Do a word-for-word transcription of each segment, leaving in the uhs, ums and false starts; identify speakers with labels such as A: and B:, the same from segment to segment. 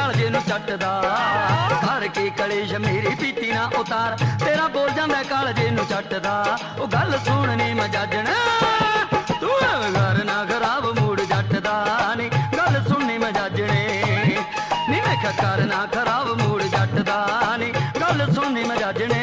A: कालजे नूं चटदा करके कलेश मेरी पीती ना उतार तेरा बोल जांदा कालजे नूं चटदा ओ गल सुणनी मजाजणा तू घर ना खराब मूड जटदा नी गल सुणनी मजाजणे नी मैं कर ना खराब मूड जटदा नी गल सुणनी मजाजणे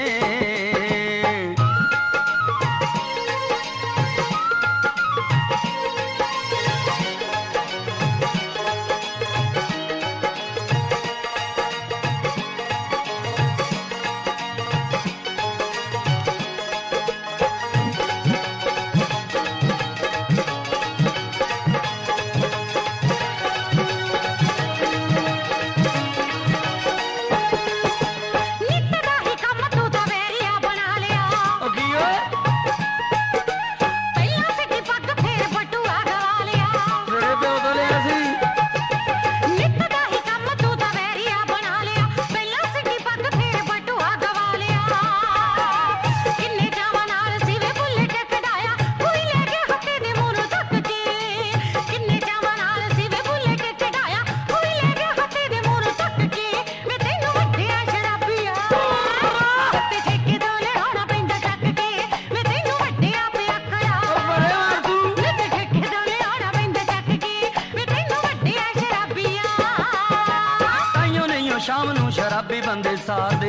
A: शाम नूं शराबी बंदे सादे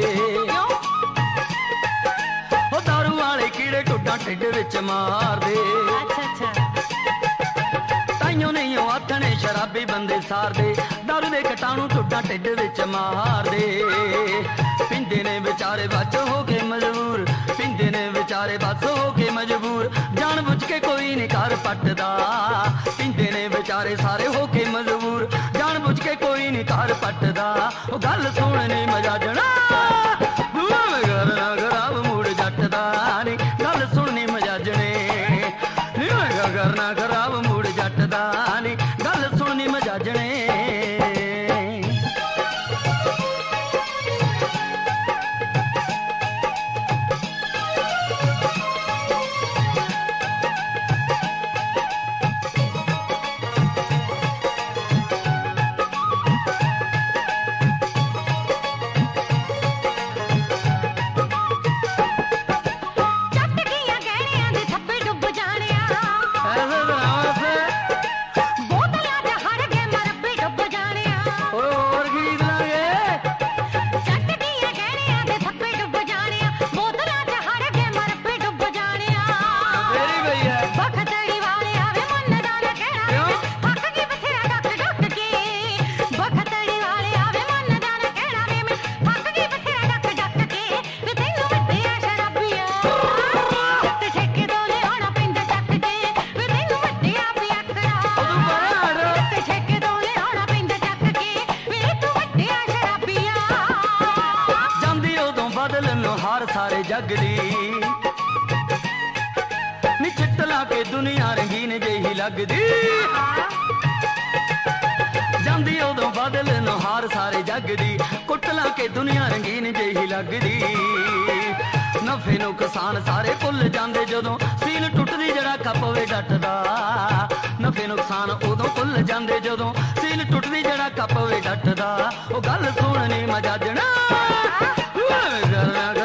A: ओ दारू वाले कीड़े टुड्डा ढिड विच मार दे ताइयों नहीं आथने शराबी बंदे सार दे दारू दे कटाणू टुड्डा ढिड विच मार दे पिंदे ने बेचारे बच हो के मजबूर पिंदे ने बेचारे बच हो के मजबूर जान बुझ के कोई नहीं कर पटदा पिंदे ने बेचारे सारे हो के मजबूर जान बुझ के कोई नहीं कर पटदा ओ गल सुननी मजाजणा घर ना खराब मूड जटदा नी गल सुननी मजाजणे घर ना खराब मूड जटदा नी गल सुननी मजाजणे हार सारे जग दी नी चिट ला के दुनिया रंगीन जेही लगदी जांदी उदों बदल नो हार सारे जग दी कुट ला के दुनिया रंगीन जेही लगदी नफे नुकसान सारे भुल जांदे जदों सील टुटदी जड़ा खपवे डटदा नफे नुकसान उदों भुल जांदे जदों सील टुटदी जड़ा खपवे डटदा ओ गल सुननी मजाजणा